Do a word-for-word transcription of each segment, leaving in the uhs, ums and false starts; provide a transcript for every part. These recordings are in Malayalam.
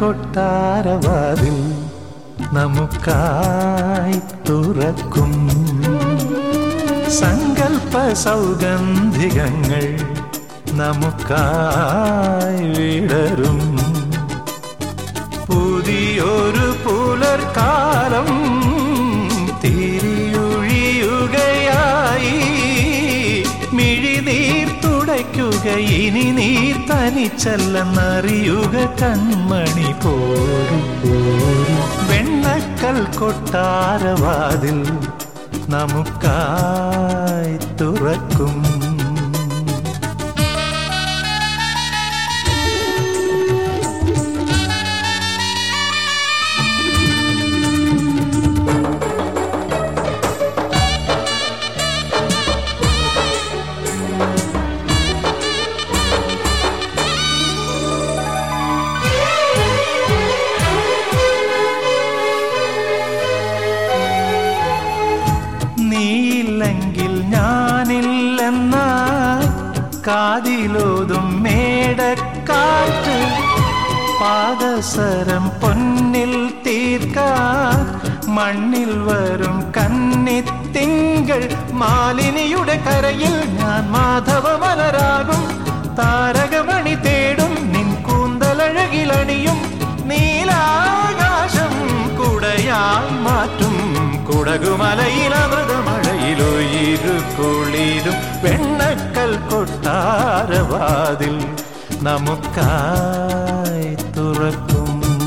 കൊട്ടാരവാതിൽ നമുക്കായി തുറക്കും. സങ്കൽപ്പ സൗഗന്ധികങ്ങൾ നമുക്കായി വിടരും. പുതിയൊരു പുലർക്കാലം തിരിയൊഴിയുകയായി. മിഴിനീർ തുടയ്ക്കുക ഇനി നീ തനിച്ചല്ലെന്നറിയുക കൺമണി പോരും. വെണ്ണക്കൽ കൊട്ടാരവാതിൽ നമുക്കായി തുറക്കും. നീയില്ലെങ്കിൽ ഞാനില്ലെന്ന കാതിലോതും മേടക്കാറ്റ് പാദസരം പൊന്നിൽ തീർക്കാൻ മണ്ണിൽ വരും കന്നിത്തിങ്കൾ. മാലിനിയുടെ കരയിൽ ഞാൻ മാധവമലരാകും. താരകമണി തേടും നിൻ കൂന്തലഴകിലണിയും. നീലാകാശം കുടയായി മാറ്റും. കുടകുമലയിൽ അമൃതമഴയിലൊയിരു കുളിരും. വെണ്ണക്കൽ കൊട്ടാരവാതിൽ നമുക്കായി തുറക്കും.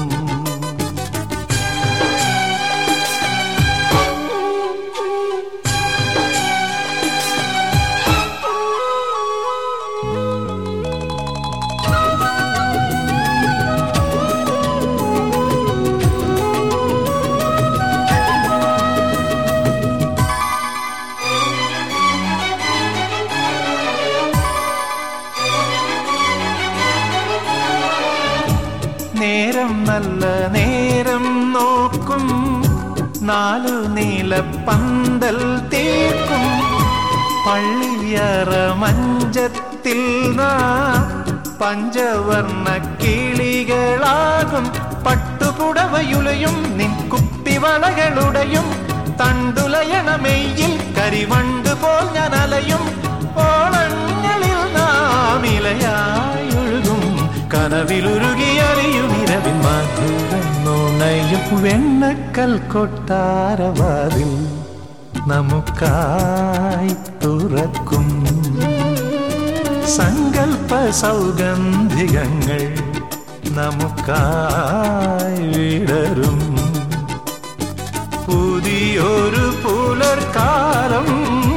നേരം നല്ല നേരം നോക്കും. നാലു നീല പന്തൽ തീർക്കും. പള്ളിയറ മഞ്ചത്തിൽ പഞ്ചവർണ്ണ കിളികളാകും. പട്ടുപുടവയുലയും നിൻ കുപ്പിവളകളുടെയും. തണ്ടുലയണമെയിൽ കരിവണ്ട് പോൽ ഞാൻ അലയും. ഓളങ്ങളിൽ നാം ഇലയായി ഒഴുകും. കനവിലുരുകിയറിയും ഇരവിൻ മധുരം നുണയും. വെണ്ണക്കൽ കൊട്ടാരവാതിൽ നമുക്കായി തുറക്കും. സങ്കൽപ്പ സൗഗന്ധികങ്ങൾ നമുക്കായി വിടരും. പുതിയൊരു പുലർക്കാലം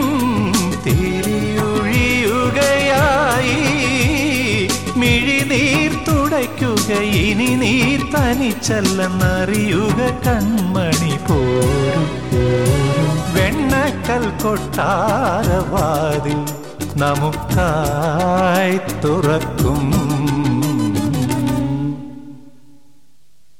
തിരിയൊഴിയുകയായി. മിഴിനീർ തുടയ്ക്കുക ഇനി നീ തനിച്ചല്ലെന്നറിയുക കൺമണി പോരും. വെണ്ണക്കൽ കൊട്ടാരവാതിൽ നമുക്കായി തുറക്കും.